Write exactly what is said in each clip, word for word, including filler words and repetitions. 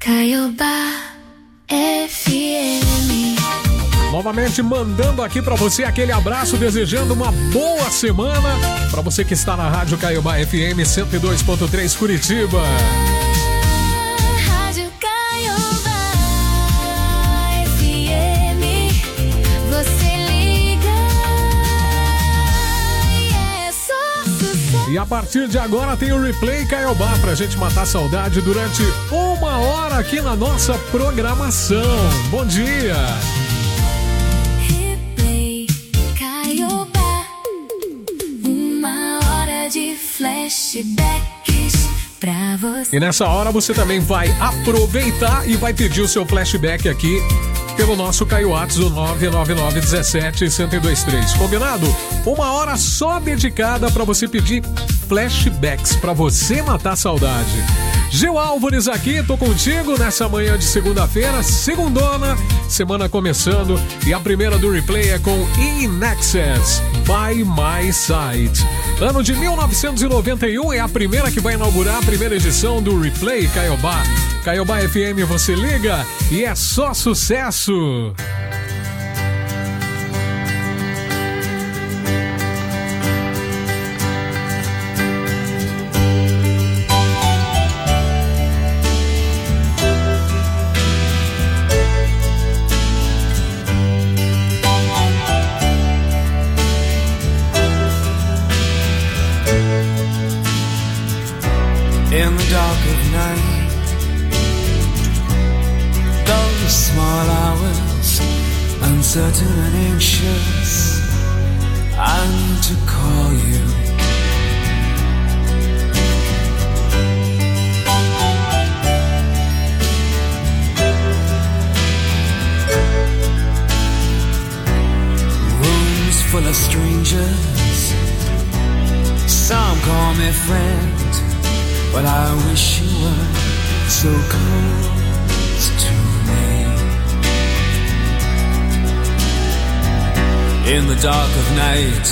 Caiobá F M. Novamente mandando aqui pra você aquele abraço, desejando uma boa semana pra você que está na Rádio Caiobá F M cento e dois ponto três Curitiba. Rádio Caiobá F M, você liga e é só sucesso. E a partir de agora tem o Replay Caiobá pra gente matar a saudade durante uma hora aqui na nossa programação. Bom dia! Replay Caiobá, uma hora de flashbacks pra você. E nessa hora você também vai aproveitar e vai pedir o seu flashback aqui pelo nosso Caioates, o nove nove nove um sete, um zero dois três. Combinado? Uma hora só dedicada para você pedir flashbacks, para você matar a saudade. Gil Álvares aqui, tô contigo nessa manhã de segunda-feira, segundona, semana começando, e a primeira do Replay é com In Excess, By My Side. Ano de mil novecentos e noventa e um é a primeira que vai inaugurar a primeira edição do Replay Caiobá. Caiobá F M, você liga e é só sucesso! In the dark of night, those small hours, uncertain and anxious, I need to call you. Rooms full of strangers, some call me friend, but I wish you were so close to me. In the dark of night,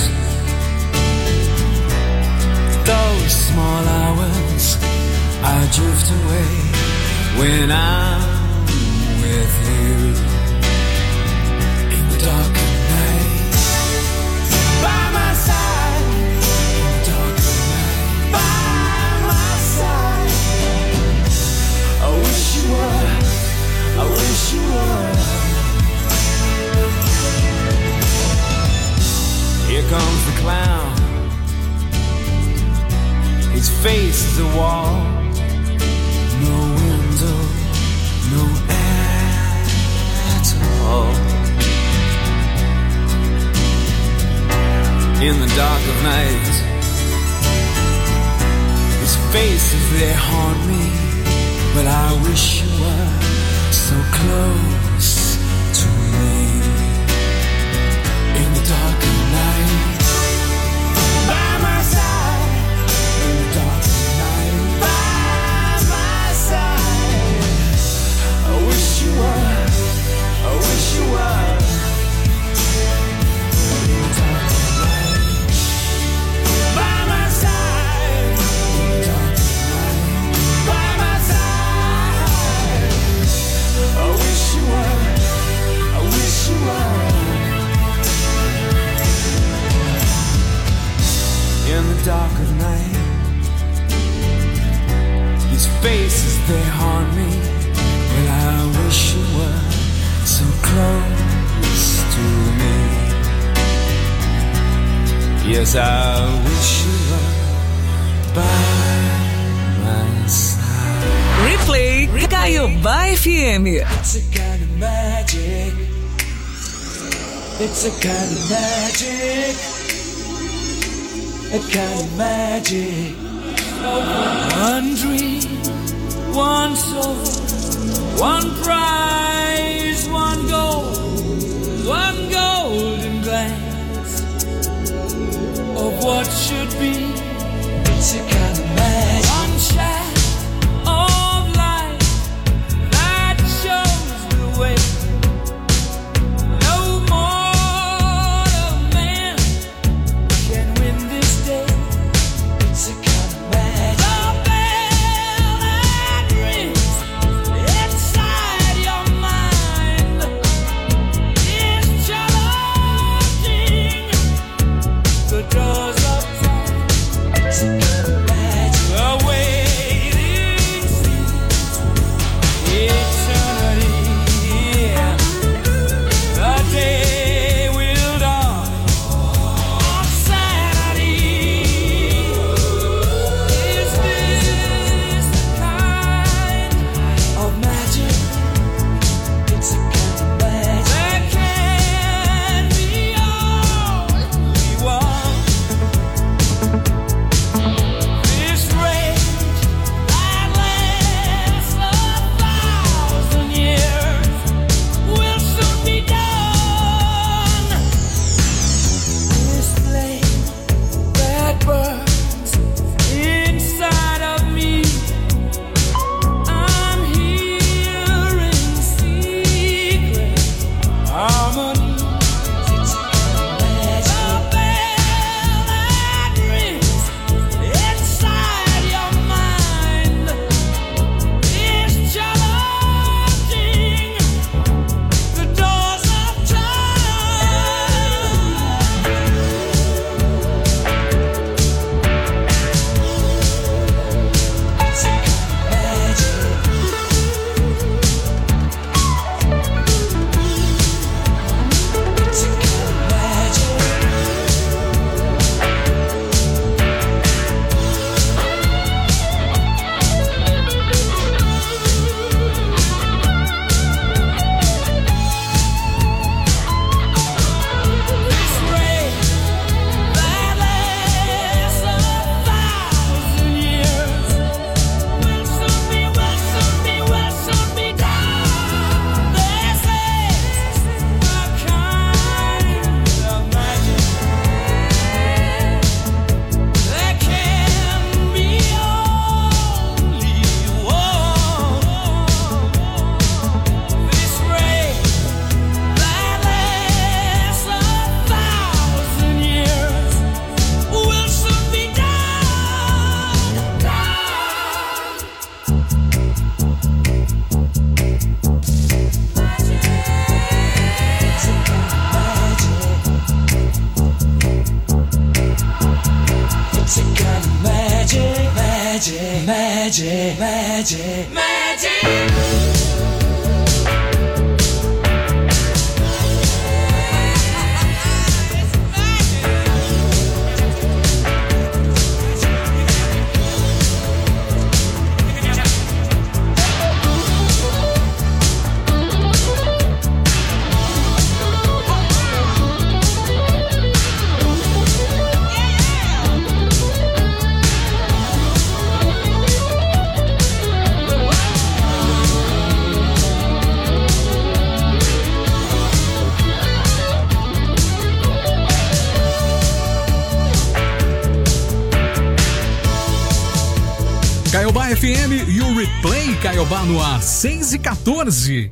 those small hours, I drift away when I'm with you. In the dark of night, by my side. In the dark of night, by my side. I wish you were, I wish you were. Here comes the clown, his face is a wall, no window, no air at all. In the dark of night, his faces, they haunt me, but I wish you were so close to me. In the dark of night, by my side. In the dark of night, by my side. I wish you were, I wish you were. In the dark of night, by my side. In the dark of night, by my side. I wish you were, I wish you were. In the dark of night, his faces, they haunt me, but I wish you were so close to me. Yes, I wish you were by my side. Replay Caiobá F M. It's a kind of magic. It's a kind of magic. A kind of magic. One dream, one soul, one prize, one goal, one golden glance of what should be. It's a kind of magic. One shaft of light that shows the way. No mortal man can win this day. It's a kind of magic. The bell that rings, it magic, magic, magic. Caiobá F M e o Replay Caiobá no ar, seis e quatorze.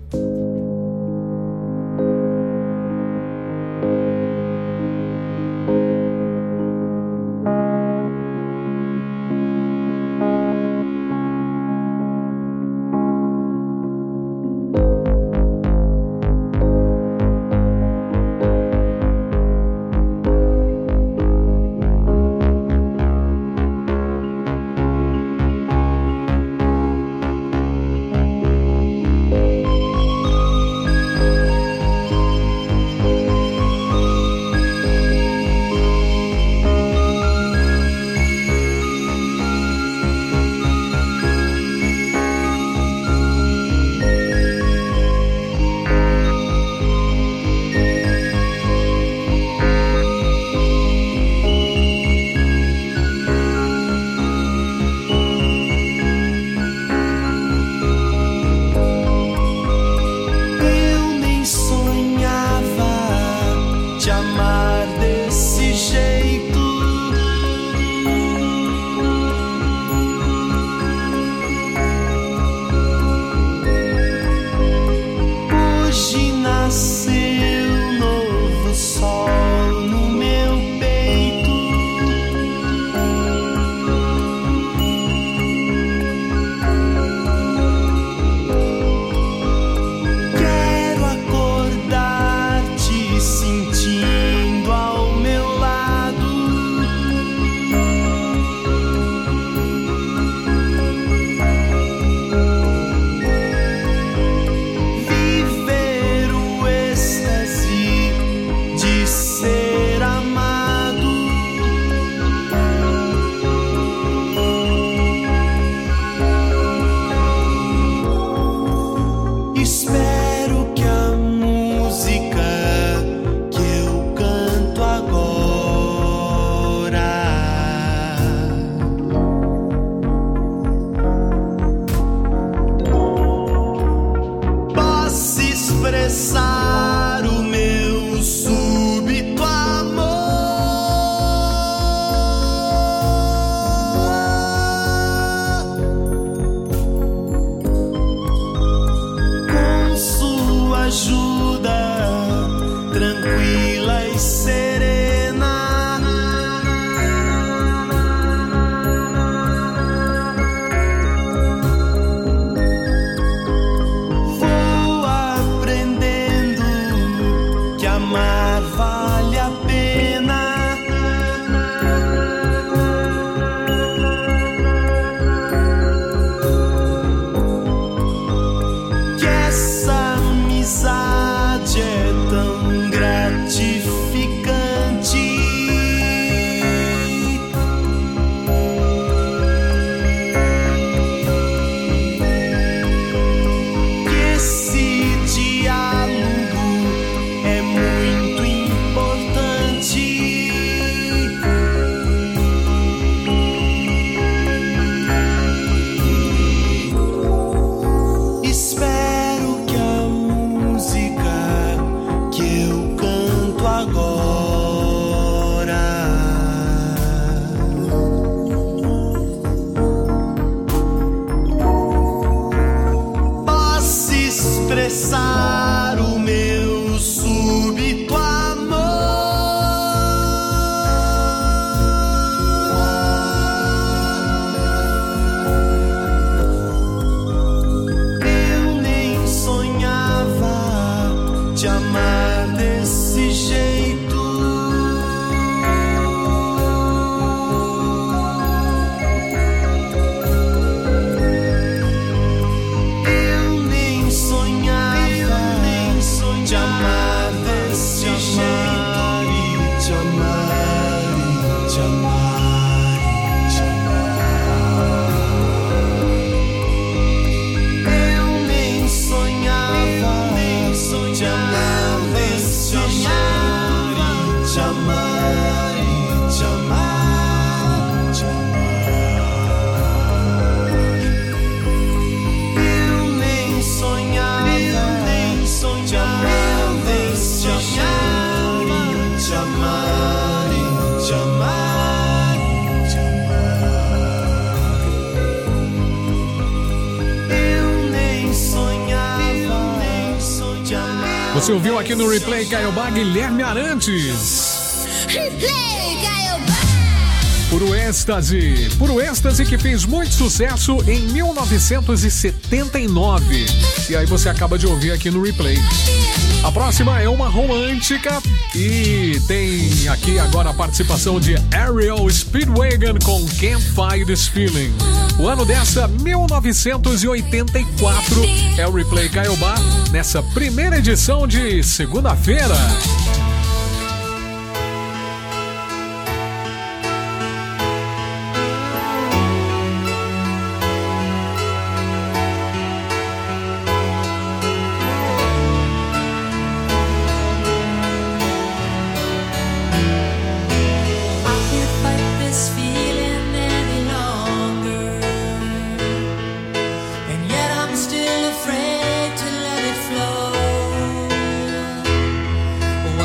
Você ouviu aqui no Replay Caiobá Guilherme Arantes. Replay Caiobá. Puro êxtase. Puro êxtase que fez muito sucesso em mil novecentos e setenta e nove. E aí você acaba de ouvir aqui no Replay. A próxima é uma romântica e tem aqui agora a participação de Ariel Speedwagon com Can't Fight This Feeling. O ano dessa, mil novecentos e oitenta e quatro, é o Replay Caiobá nessa primeira edição de segunda-feira. Still afraid to let it flow.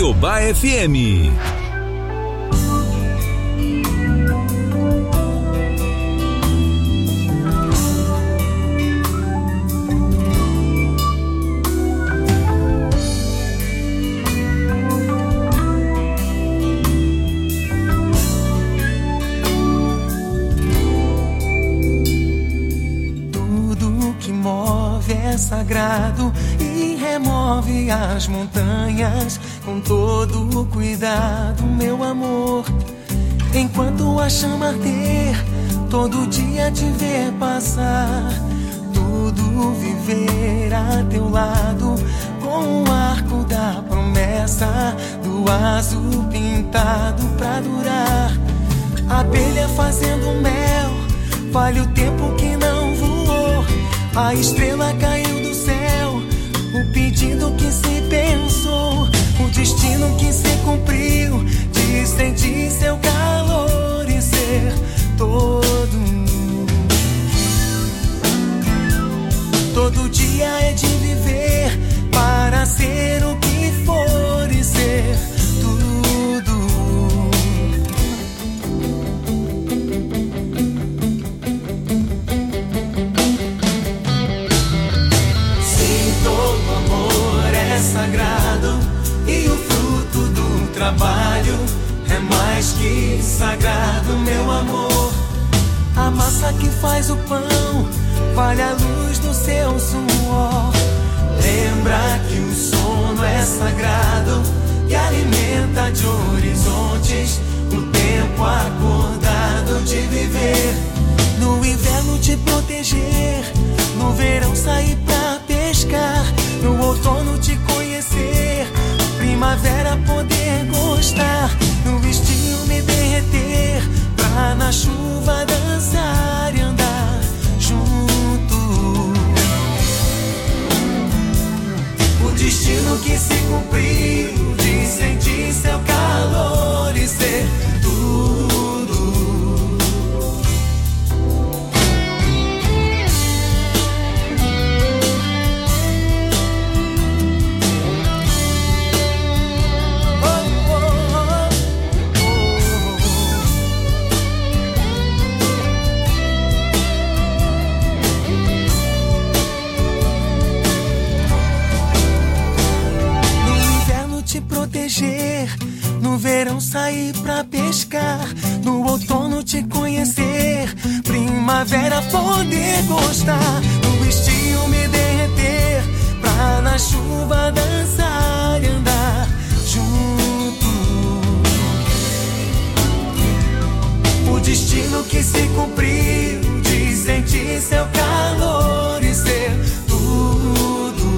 Caiobá F M. Sagrado e remove as montanhas com todo cuidado, meu amor. Enquanto a chama arder, todo dia te ver passar, tudo viver a teu lado, com o arco da promessa do azul pintado pra durar. Abelha fazendo mel, vale o tempo que não voou. A estrela caiu do céu, o pedido que se pensou, o destino que se cumpriu, de sentir seu calor e ser todo. Todo dia é de viver para ser o que for e ser tudo. Sagrado e o fruto do trabalho é mais que sagrado, meu amor. A massa que faz o pão vale a luz do seu suor. Lembra que o sono é sagrado e alimenta de horizontes o tempo acordado de viver. No inverno te proteger, no verão sair pra pescar, no outono te conhecer, primavera poder gostar, no estio me derreter, pra na chuva dançar e andar junto. O destino que se cumpriu, de sentir seu calor e ser tudo. No verão sair pra pescar, no outono te conhecer, primavera poder gostar, no estio me derreter, pra na chuva dançar e andar junto. O destino que se cumpriu, de sentir seu calor e ser tudo.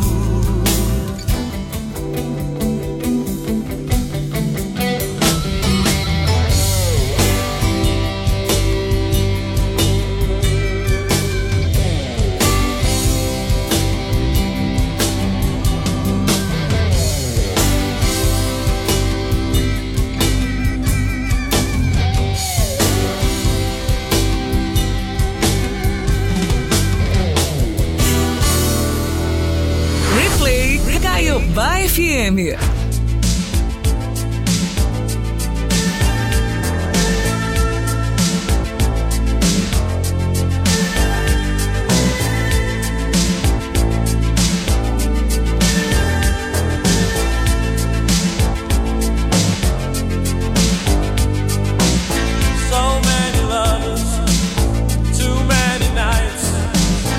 Caiobá F M.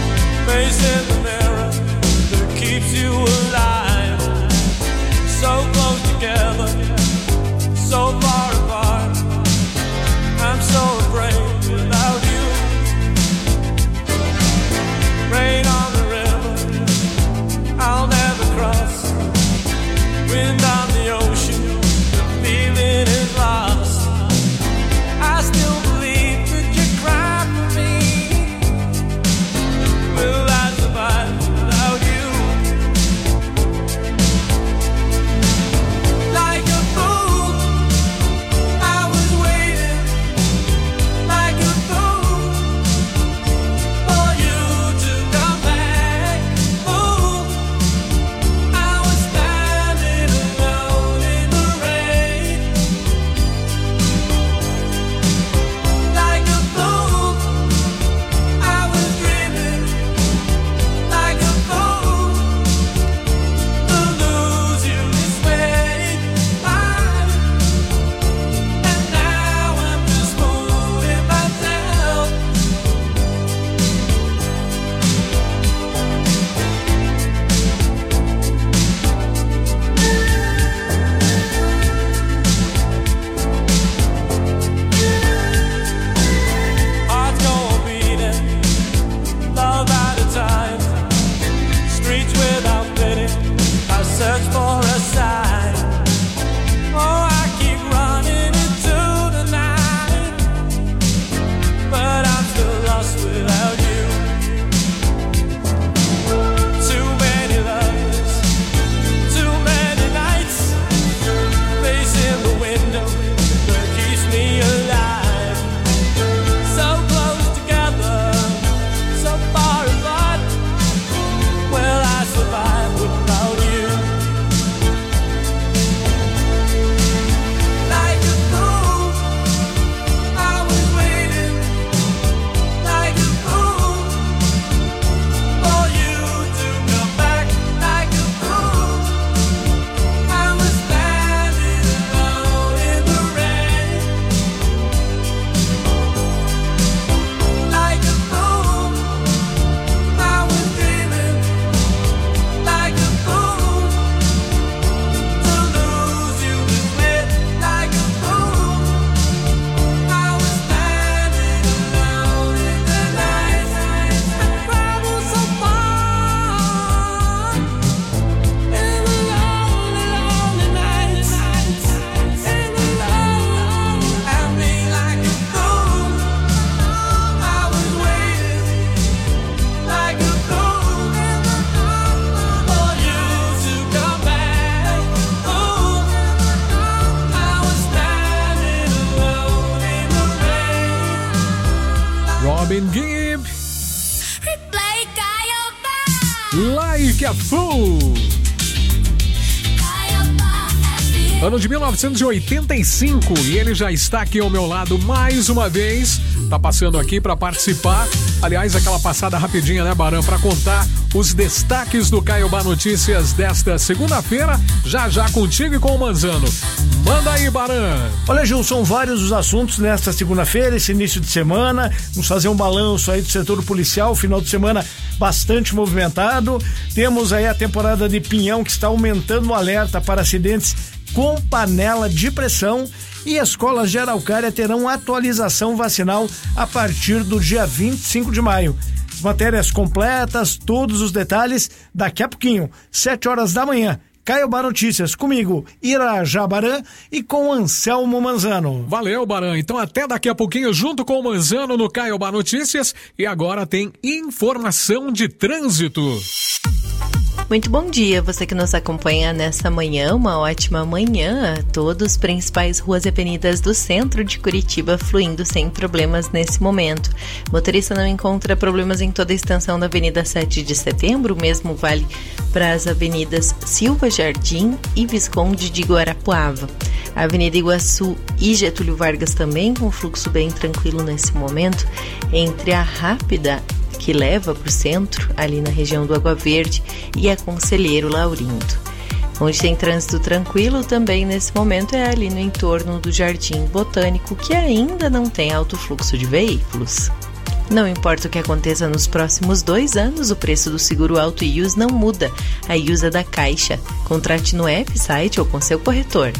So Wonderful. Ano de mil novecentos e oitenta e cinco e ele já está aqui ao meu lado mais uma vez. Tá passando aqui para participar. Aliás, aquela passada rapidinha, né, Baran? Para contar os destaques do Caiobá Notícias desta segunda-feira. Já já contigo e com o Manzano. Manda aí, Baran. Olha, Gil, são vários os assuntos nesta segunda-feira, esse início de semana. Vamos fazer um balanço aí do setor policial, final de semana bastante movimentado. Temos aí a temporada de Pinhão que está aumentando o alerta para acidentes com panela de pressão, e escolas de Araucária terão atualização vacinal a partir do dia vinte e cinco de maio. As matérias completas, todos os detalhes, daqui a pouquinho, sete horas da manhã. Caiobá Notícias, comigo, Irajá Baran, e com Anselmo Manzano. Valeu, Baran. Então até daqui a pouquinho, junto com o Manzano no Caiobá Notícias. E agora tem informação de trânsito. Muito bom dia, você que nos acompanha nessa manhã, uma ótima manhã. Todas as principais ruas e avenidas do centro de Curitiba fluindo sem problemas nesse momento. Motorista não encontra problemas em toda a extensão da Avenida sete de Setembro, o mesmo vale para as avenidas Silva Jardim e Visconde de Guarapuava. A Avenida Iguaçu e Getúlio Vargas também com fluxo bem tranquilo nesse momento, entre a Rápida, que leva para o centro, ali na região do Água Verde, e a Conselheiro Laurindo. Onde tem trânsito tranquilo também nesse momento é ali no entorno do Jardim Botânico, que ainda não tem alto fluxo de veículos. Não importa o que aconteça nos próximos dois anos, o preço do seguro auto I U S não muda. A I U S é da Caixa. Contrate no app, site ou com seu corretor.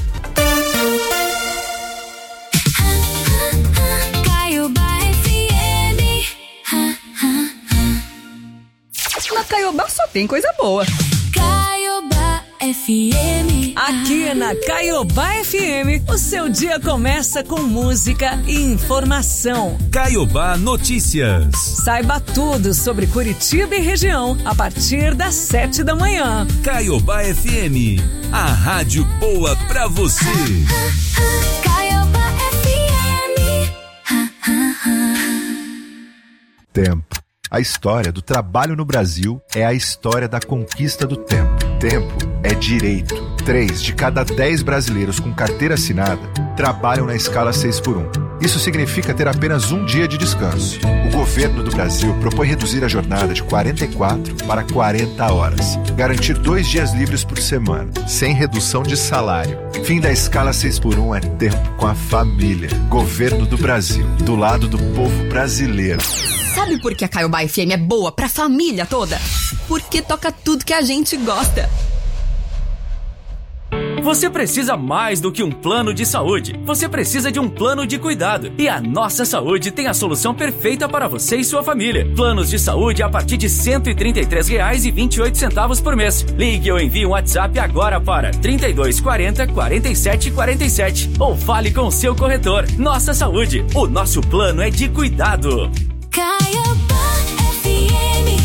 Na Caiobá só tem coisa boa. Caiobá F M. Aqui na Caiobá F M, o seu dia começa com música e informação. Caiobá Notícias. Saiba tudo sobre Curitiba e região a partir das sete da manhã. Caiobá F M, a rádio boa pra você. Caiobá F M. Tempo. A história do trabalho no Brasil é a história da conquista do tempo. Tempo é direito. Três de cada dez brasileiros com carteira assinada trabalham na escala seis por um. Isso significa ter apenas um dia de descanso. O governo do Brasil propõe reduzir a jornada de quarenta e quatro para quarenta horas. Garantir dois dias livres por semana, sem redução de salário. Fim da escala seis por um é tempo com a família. Governo do Brasil, do lado do povo brasileiro. Sabe por que a Caiobá F M é boa pra família toda? Porque toca tudo que a gente gosta. Você precisa mais do que um plano de saúde. Você precisa de um plano de cuidado. E a Nossa Saúde tem a solução perfeita para você e sua família. Planos de saúde a partir de cento e trinta e três reais e vinte e oito centavos por mês. Ligue ou envie um WhatsApp agora para trinta e dois quarenta, quarenta e sete quarenta e sete ou fale com o seu corretor. Nossa Saúde, o nosso plano é de cuidado. Caiobá F M.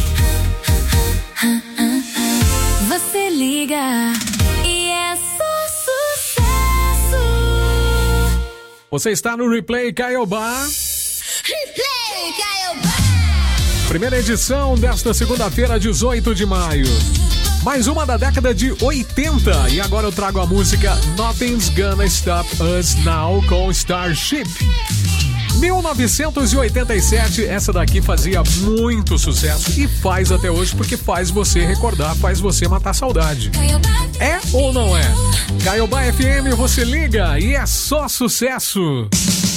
Você liga e é só sucesso. Você está no Replay Caiobá. Replay Caiobá. Primeira edição desta segunda-feira, dezoito de maio. Mais uma da década de oitenta. E agora eu trago a música Nothing's Gonna Stop Us Now com Starship. mil novecentos e oitenta e sete, essa daqui fazia muito sucesso e faz até hoje porque faz você recordar, faz você matar saudade. É ou não é? Caiobá F M, você liga e é só sucesso.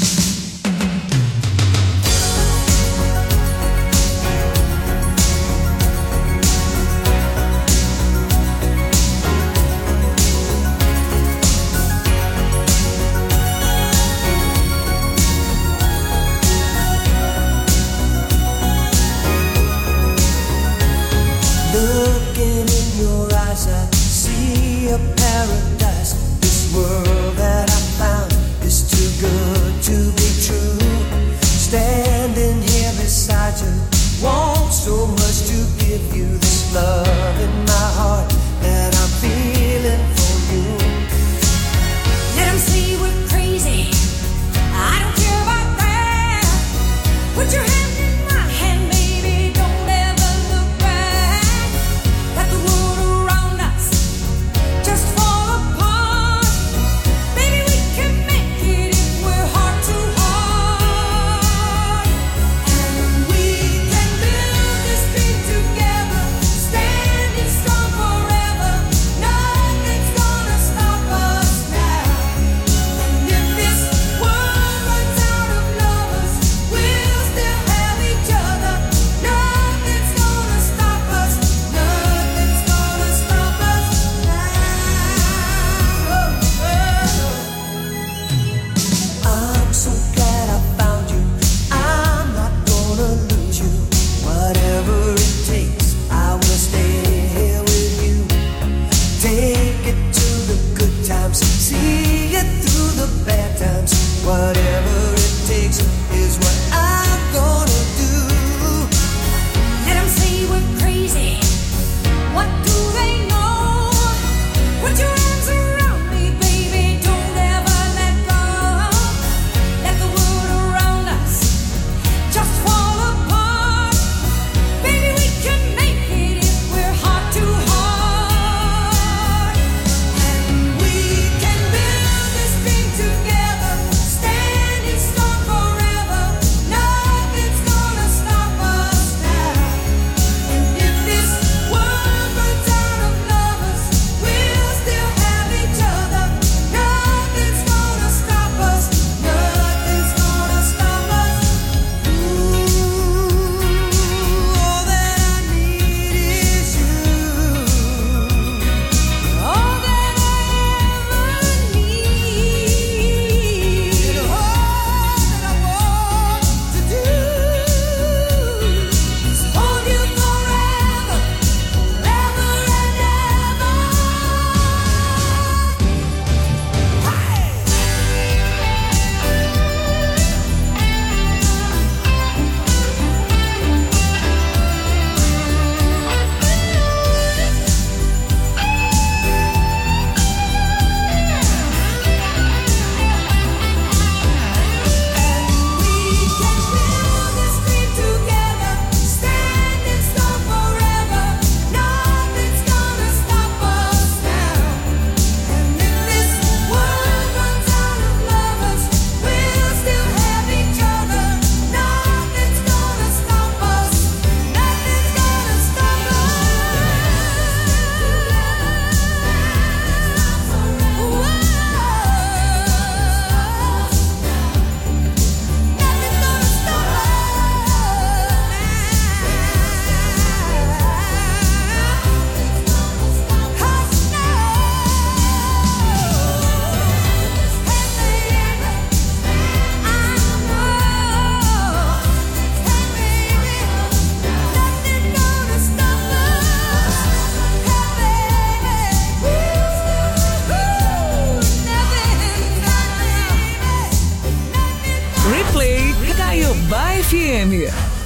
Looking in your eyes, I see a paradise. This world that I found is too good. Caiobá F M.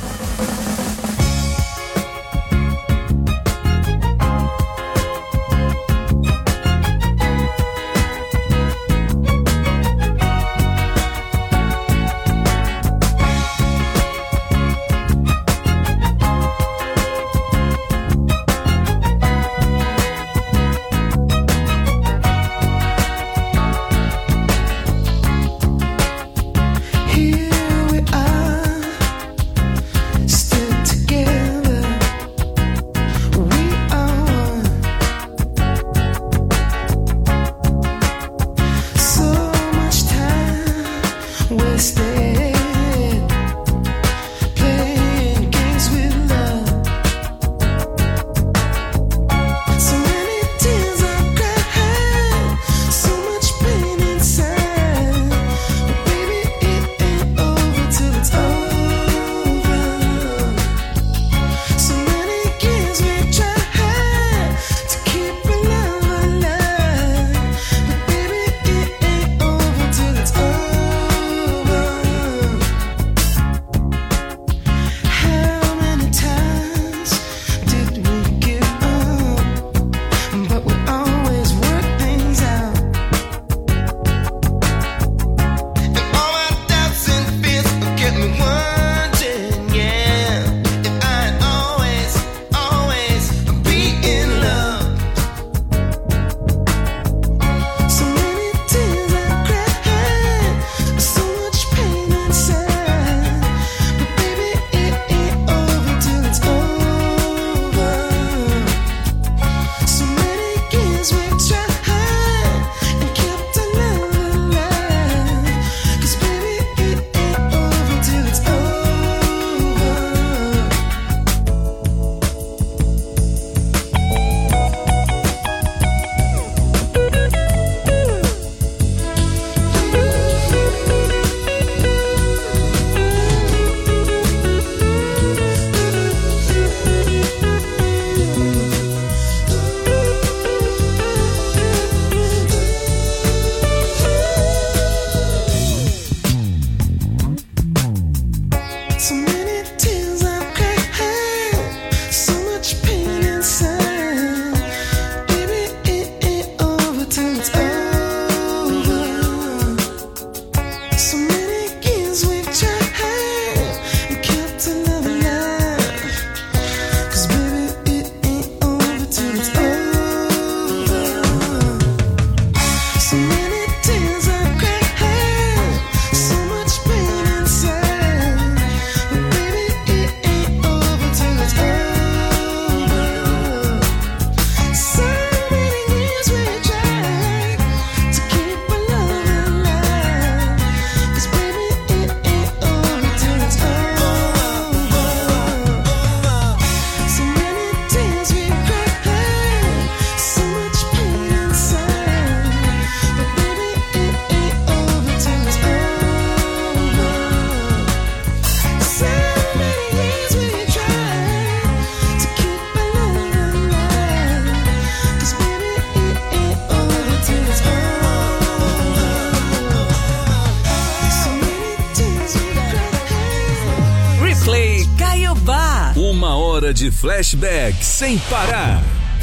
De flashback sem parar.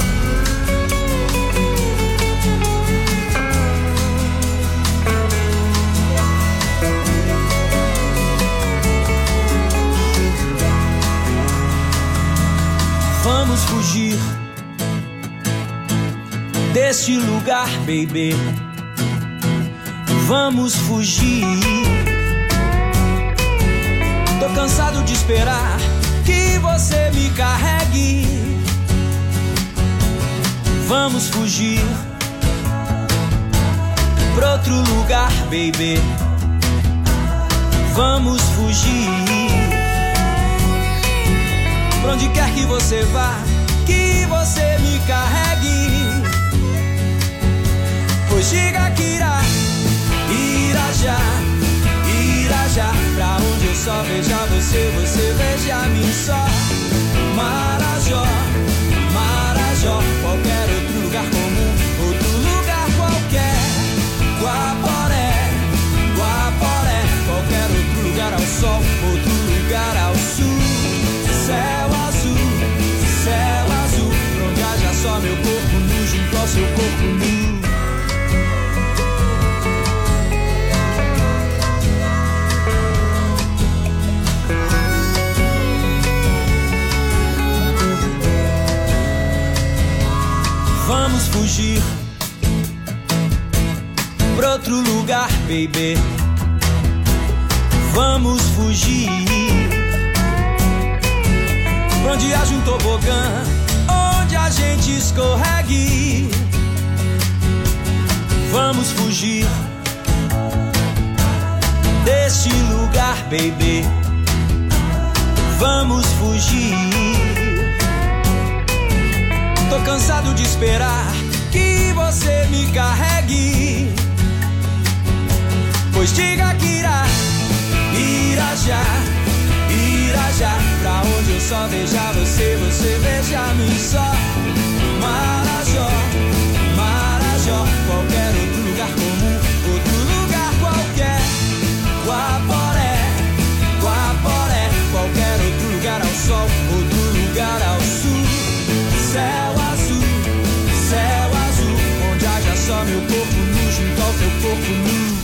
Vamos fugir desse lugar, baby. Vamos fugir. Tô cansado de esperar que você me carregue. Vamos fugir pra outro lugar, baby. Vamos fugir pra onde quer que você vá, que você me carregue. Pois diga que irá, irá já, irá já pra onde eu só veja você, você veja a mim só. Marajó, Marajó, qualquer outro lugar comum, outro lugar qualquer. Guaporé, Guaporé, qualquer outro lugar ao sol. ao seu corpo nu. Vamos fugir pra outro lugar, baby. Vamos fugir pra onde haja um tobogã, onde a gente escorregue. Vamos fugir deste lugar, baby. Vamos fugir. Tô cansado de esperar que você me carregue. Pois diga que irá, irá já, irá já. Pra onde eu só veja você, você veja-me só. Marajó, Marajó, qualquer outro lugar comum, outro lugar qualquer. Guaporé, Guaporé, qualquer outro lugar ao sol, outro lugar ao sul. Céu azul, céu azul, onde haja só meu corpo nu junto ao teu corpo nu.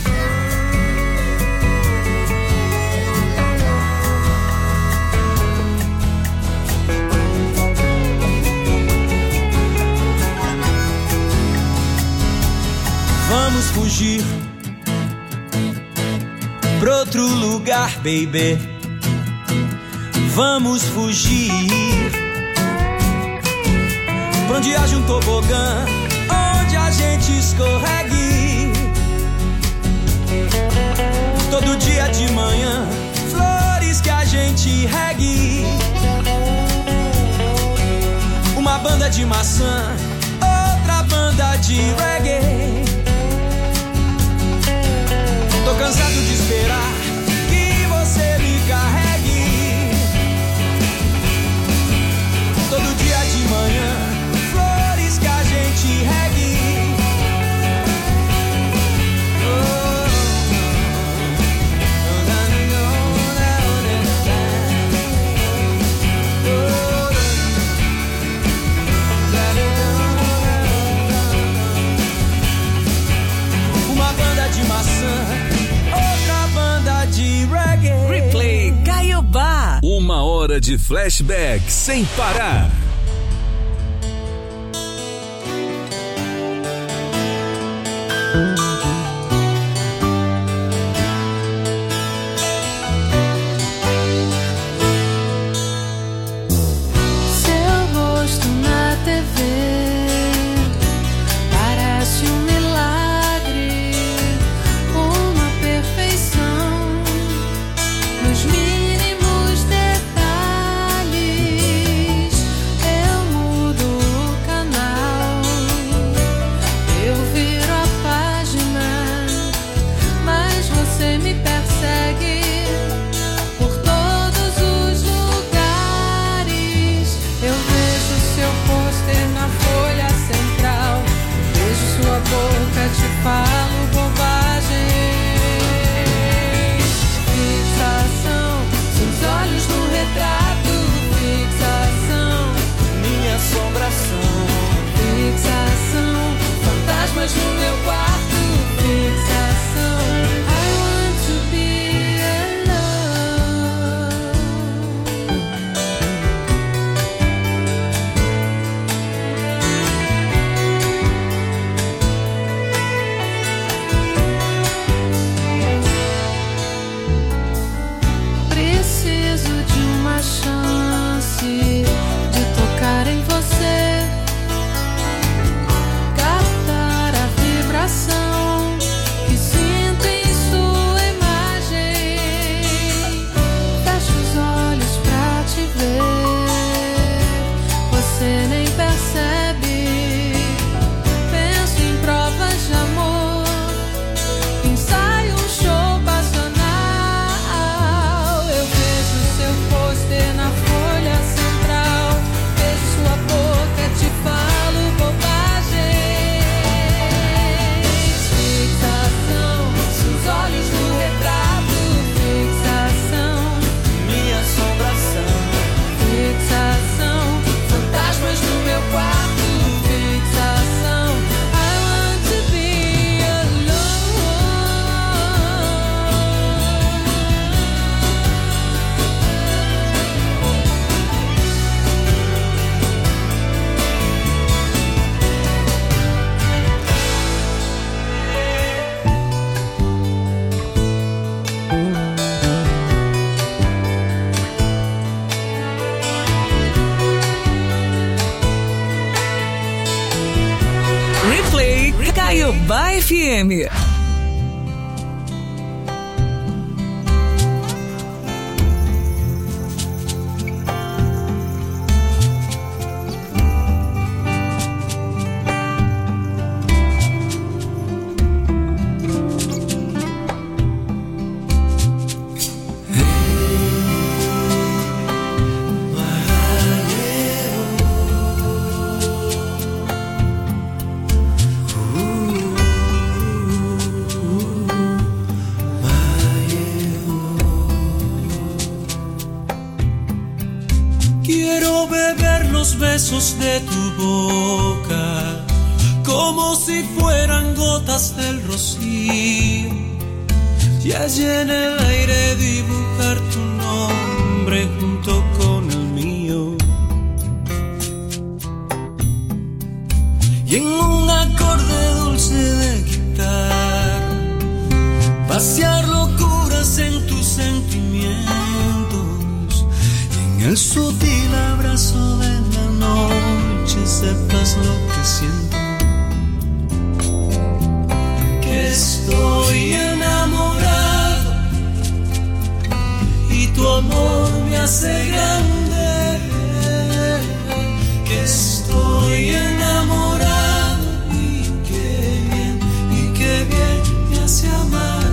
Vamos fugir pra outro lugar, baby. Vamos fugir pra onde haja um tobogã, onde a gente escorregue. Todo dia de manhã, flores que a gente regue. Uma banda de maçã, outra banda de reggae. Tô cansado de esperar que você me carregue. Todo dia de manhã, flores que a gente regue. Uma banda de maçã, outra banda de reggae. Replay Caiobá. Uma hora de flashback sem parar. Seu rosto na T V parece um milagre, uma perfeição nos mínimos detalhes. Caiobá F M. De tu boca, como si fueran gotas del rocío, y allí en el aire dibujar tu nombre junto con el mío, y en un acorde dulce de guitarra vaciar locuras en tus sentimientos, y en el sutil abrazo de noche sepas lo que siento, que estoy enamorado y tu amor me hace grande, que estoy enamorado y qué bien, y qué bien me hace amarte.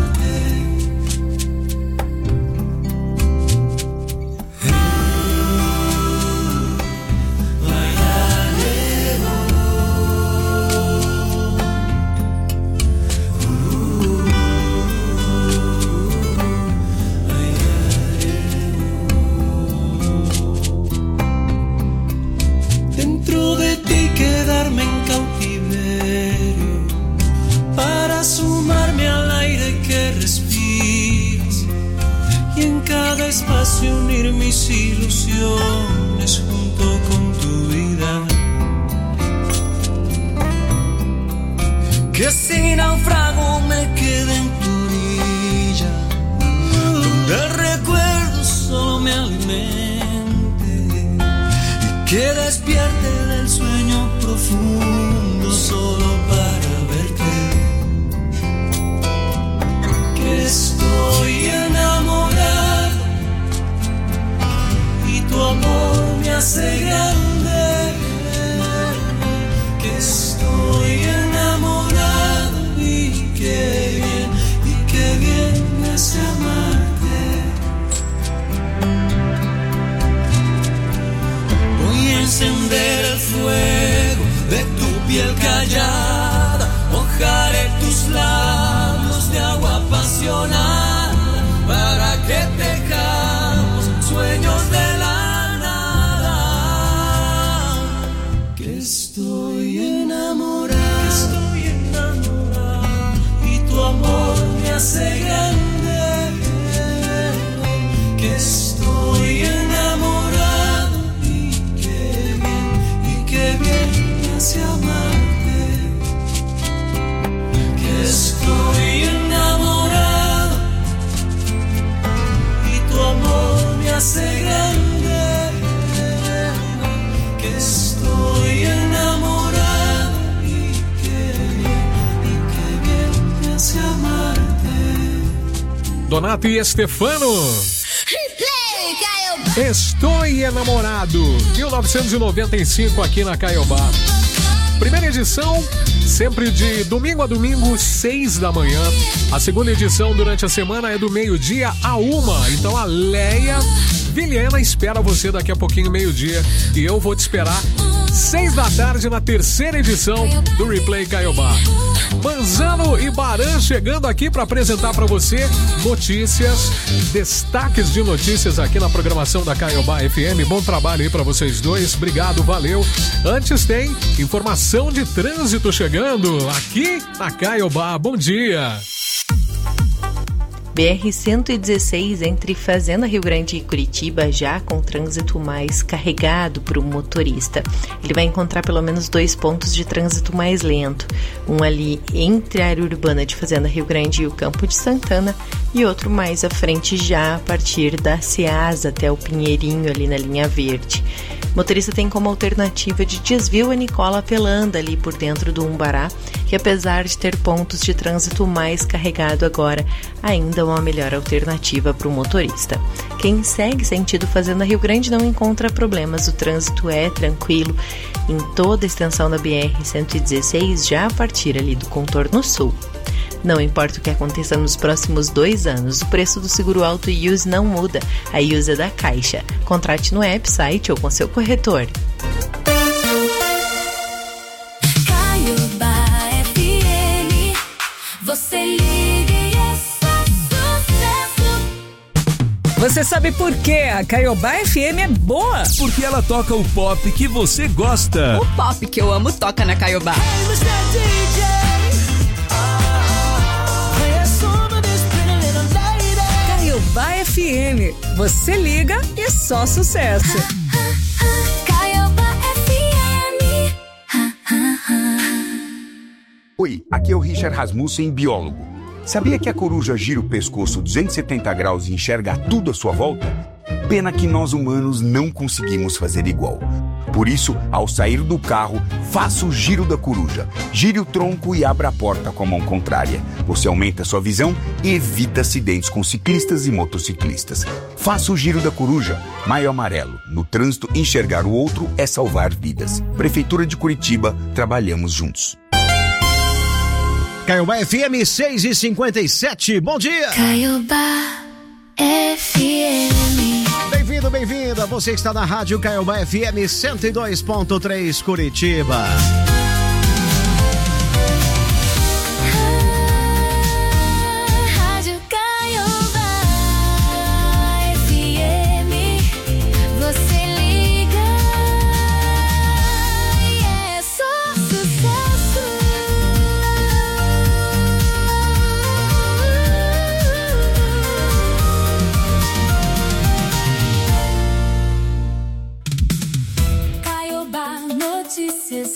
Quedarme en cautiverio para sumarme al aire que respiras y en cada espacio unir mis ilusiones junto con tu vida. Que si naufrago me quede en tu orilla, donde el recuerdo solo me alimente y que despierte del sueño profundo solo para verte, que estoy enamorado y tu amor me hace grande, que estoy enamorado y qué bien, y qué bien me hace amarte. Voy a encender el fuego de tu piel callada, mojaré tus labios de agua apasionada para que tejamos sueños de la nada, que estoy enamorado, que estoy enamorado y tu amor me hace grande, que estoy enamorado y qué bien, y qué bien me hace amarte, que estoy enamorado y tu amor me hace grande, que estoy enamorado y qué bien, y qué bien me hace amarte. Donato e Estefano. Estou enamorado. mil novecentos e noventa e cinco aqui na Caiobá. Primeira edição, sempre de domingo a domingo, seis da manhã. A segunda edição durante a semana é do meio-dia a uma. Então a Leia Vilhena espera você daqui a pouquinho, meio-dia. E eu vou te esperar seis da tarde na terceira edição do Replay Caiobá. Manzano e Baran chegando aqui para apresentar para você notícias, destaques de notícias aqui na programação da Caiobá F M. Bom trabalho aí para vocês dois, obrigado, valeu. Antes tem informação de trânsito chegando aqui na Caiobá. Bom dia. B R cento e dezesseis entre Fazenda Rio Grande e Curitiba, já com trânsito mais carregado para o motorista. Ele vai encontrar pelo menos dois pontos de trânsito mais lento. Um ali entre a área urbana de Fazenda Rio Grande e o Campo de Santana, e outro mais à frente já a partir da Ceasa até o Pinheirinho ali na linha verde. O motorista tem como alternativa de desvio a Nicola Pelanda ali por dentro do Umbará que apesar de ter pontos de trânsito mais carregado agora, ainda é uma melhor alternativa para o motorista. Quem segue sentido Fazenda Rio Grande não encontra problemas, o trânsito é tranquilo em toda a extensão da B R cento e dezesseis, já a partir ali do contorno sul. Não importa o que aconteça nos próximos dois anos, o preço do seguro auto e Use não muda. A Use é da Caixa. Contrate no app, site ou com seu corretor. Caiobá F M, você liga e é só sucesso. Você sabe por que a Caiobá F M é boa? Porque ela toca o pop que você gosta. O pop que eu amo toca na Caiobá. Hey, mister D J. Caiobá F M, você liga e só sucesso. Caiobá F M. Oi, aqui é o Richard Rasmussen, biólogo. Sabia que a coruja gira o pescoço duzentos e setenta graus e enxerga tudo à sua volta? Pena que nós humanos não conseguimos fazer igual. Por isso, ao sair do carro, faça o giro da coruja. Gire o tronco e abra a porta com a mão contrária. Você aumenta sua visão e evita acidentes com ciclistas e motociclistas. Faça o giro da coruja. Maio amarelo. No trânsito, enxergar o outro é salvar vidas. Prefeitura de Curitiba, trabalhamos juntos. Caiobá F M seis e cinquenta e sete, bom dia! Caiobá F M. Bem-vindo, bem-vinda, você está na Rádio Caiobá F M cento e dois ponto três Curitiba. Rádio Caiobá F M, você liga e é só sucesso. Caiobá Notícias,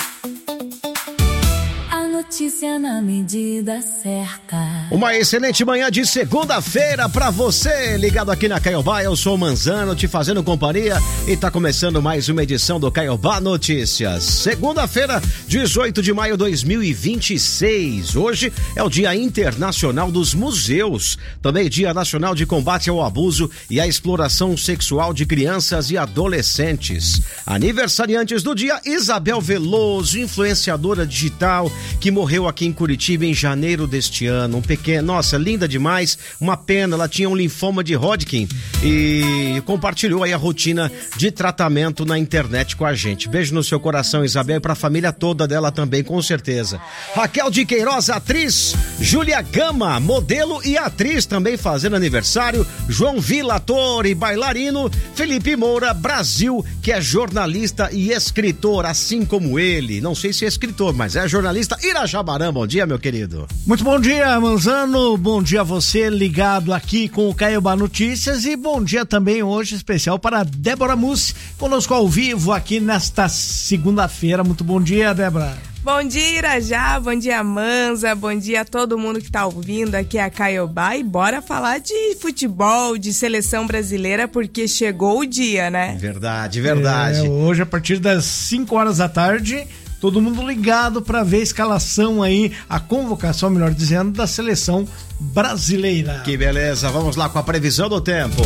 a notícia na medida certa. Uma excelente manhã de segunda-feira pra você, ligado aqui na Caiobá. Eu sou o Manzano, te fazendo companhia, e tá começando mais uma edição do Caiobá Notícias. Segunda-feira, dezoito de maio de dois mil e vinte e seis. Hoje é o Dia Internacional dos Museus, também Dia Nacional de Combate ao Abuso e à Exploração Sexual de Crianças e Adolescentes. Aniversariantes do dia, Isabel Veloso, influenciadora digital, que morreu aqui em Curitiba em janeiro deste ano. Um pequeno, nossa, linda demais, uma pena, ela tinha um linfoma de Hodgkin e compartilhou aí a rotina de tratamento na internet com a gente. Beijo no seu coração, Isabel, e pra família toda dela também, com certeza. Raquel de Queiroz, atriz. Júlia Gama, modelo e atriz, também fazendo aniversário. João Vila, ator e bailarino. Felipe Moura, Brasil, que é jornalista e escritor, assim como ele. Não sei se é escritor, mas é jornalista. Irajabarã, bom dia, meu querido. Muito bom dia, Manzano, bom dia a você ligado aqui com o Caiobá Notícias, e bom dia também hoje especial para Débora Mussi, conosco ao vivo aqui nesta segunda-feira. Muito bom dia, Débora. Bom dia, Irajá, bom dia, Manza, bom dia a todo mundo que tá ouvindo aqui a Caiobá, e bora falar de futebol, de seleção brasileira, porque chegou o dia, né? Verdade, verdade. É, hoje, a partir das cinco horas da tarde, todo mundo ligado para ver a escalação aí, a convocação, melhor dizendo, da seleção brasileira. Que beleza, vamos lá com a previsão do tempo.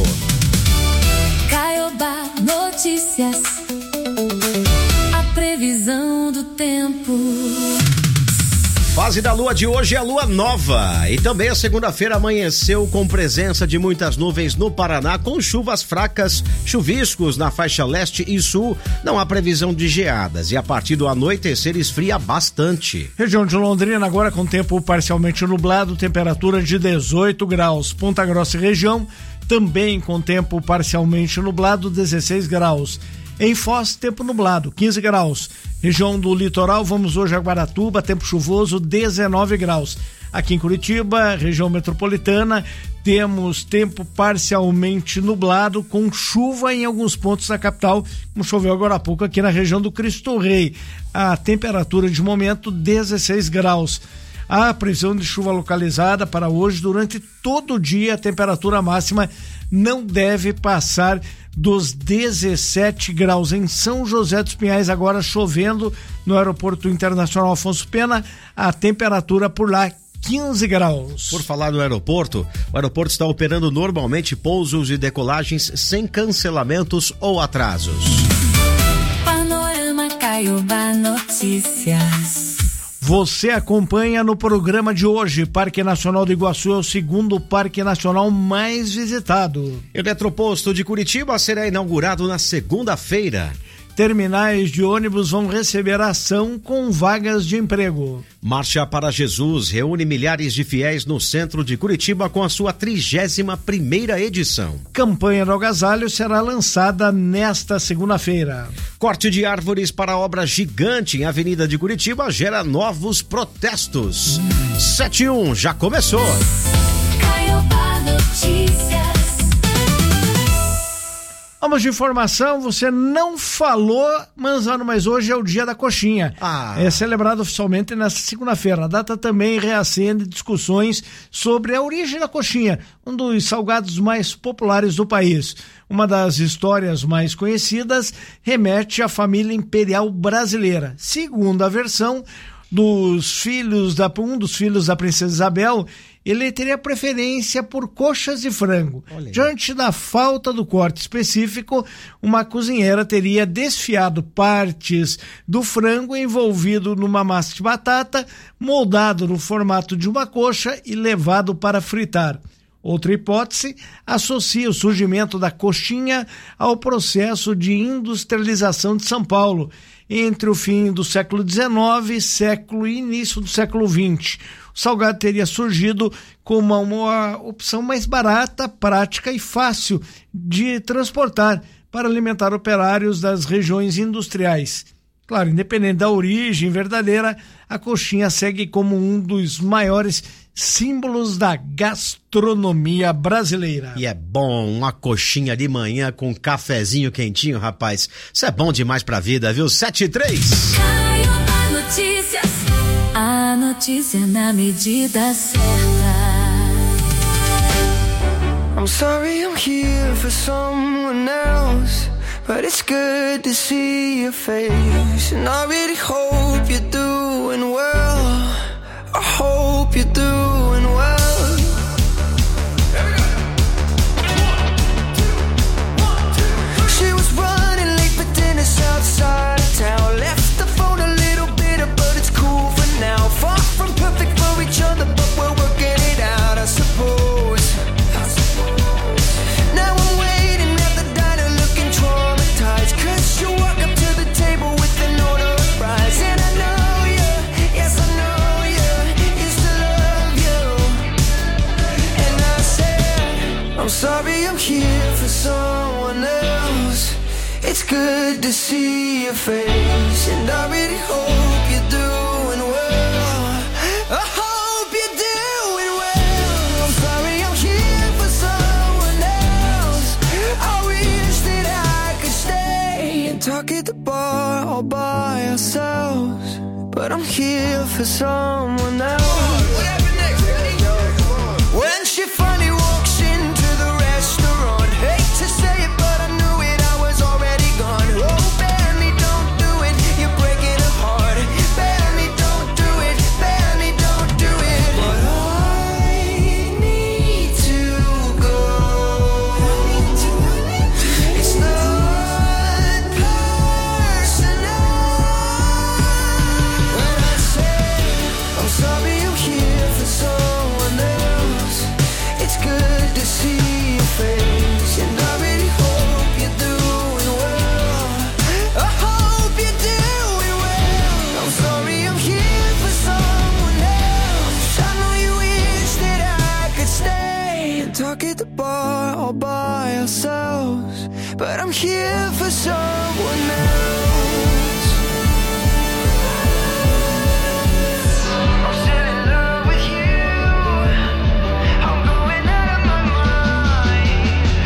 Caiobá Notícias, a previsão do tempo. Fase da lua de hoje é a lua nova, e também a segunda-feira amanheceu com presença de muitas nuvens no Paraná, com chuvas fracas, chuviscos na faixa leste e sul. Não há previsão de geadas, e a partir do anoitecer esfria bastante. Região de Londrina agora com tempo parcialmente nublado, temperatura de dezoito graus. Ponta Grossa e região também com tempo parcialmente nublado, dezesseis graus. Em Foz, tempo nublado, quinze graus. Região do litoral, vamos hoje a Guaratuba, tempo chuvoso, dezenove graus. Aqui em Curitiba, região metropolitana, temos tempo parcialmente nublado, com chuva em alguns pontos da capital, como choveu agora há pouco aqui na região do Cristo Rei. A temperatura de momento, dezesseis graus. Há previsão de chuva localizada para hoje durante todo o dia, a temperatura máxima não deve passar dos dezessete graus. Em São José dos Pinhais, agora chovendo no Aeroporto Internacional Afonso Pena, a temperatura por lá quinze graus. Por falar no aeroporto, o aeroporto está operando normalmente pousos e decolagens sem cancelamentos ou atrasos. Panorama Caiobá Notícias. Você acompanha no programa de hoje. Parque Nacional do Iguaçu é o segundo parque nacional mais visitado. Eletroposto de Curitiba será inaugurado na segunda-feira. Terminais de ônibus vão receber ação com vagas de emprego. Marcha para Jesus reúne milhares de fiéis no centro de Curitiba com a sua trigésima primeira edição. Campanha do agasalho será lançada nesta segunda-feira. Corte de árvores para a obra gigante em Avenida de Curitiba gera novos protestos. sete e um já começou. Caiobá Notícias. Vamos de informação, você não falou, Manzano, mas hoje é o dia da coxinha. Ah. É celebrado oficialmente nesta segunda-feira. A data também reacende discussões sobre a origem da coxinha, um dos salgados mais populares do país. Uma das histórias mais conhecidas remete à família imperial brasileira. Segundo a versão dos filhos da, um dos filhos da princesa Isabel, ele teria preferência por coxas de frango. Olha. Diante da falta do corte específico, uma cozinheira teria desfiado partes do frango envolvido numa massa de batata, moldado no formato de uma coxa e levado para fritar. Outra hipótese associa o surgimento da coxinha ao processo de industrialização de São Paulo, entre o fim do século dezenove século e início do século vinte. O salgado teria surgido como uma opção mais barata, prática e fácil de transportar para alimentar operários das regiões industriais. Claro, independente da origem verdadeira, a coxinha segue como um dos maiores símbolos da gastronomia brasileira. E é bom uma coxinha de manhã com um cafezinho quentinho, rapaz. Isso é bom demais pra vida, viu? sete e três. Caiobá Notícias. A notícia na medida certa. I'm sorry I'm here for someone else, but it's good to see your face. And I really hope you're doing well. I hope you're doing well. She was running late for dinner outside of town. Left the phone a little bitter, but it's cool for now. Far from perfect for each other, but we're working it out, I suppose. Now I'm waiting at the diner looking traumatized, 'cause you walk up to the table with an order of fries. And I know you, yes I know you, used to love you. And I said, I'm sorry I'm here for someone else. It's good to see your face, and I really hope you're doing well. I hope you're doing well. I'm sorry I'm here for someone else. I wish that I could stay and talk at the bar all by ourselves, but I'm here for someone else. When she finally walks into the restaurant, hate to say it, but I knew it, I was already gone. Oh, Benny, don't do it, you're breaking her heart. Benny, don't do it, Benny, don't do it. But I need to go. It's not personal. When I say I'm sorry I'm here for someone else, it's good to see your face, and I really hope you're doing well. I hope you're doing well. I'm sorry I'm here for someone else. I know you wish that I could stay and talk at the bar all by ourselves, but I'm here for someone else.